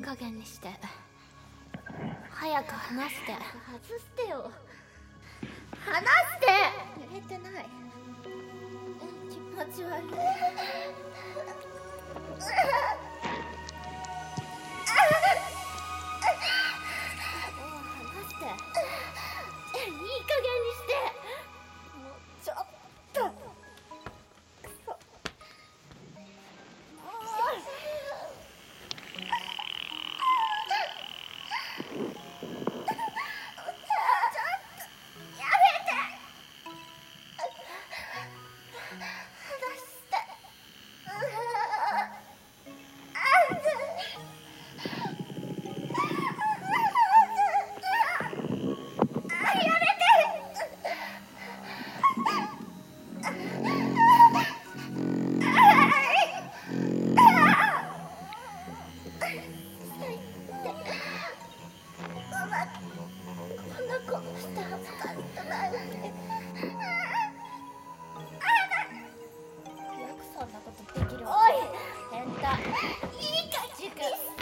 加減にして。早く話して。 外してよ。 話して。 濡れてない。気持ち悪い。話して。 いい加減にして。 もうちょっと。くそ。 よくそんなことできる。 おい変態。 いいか塾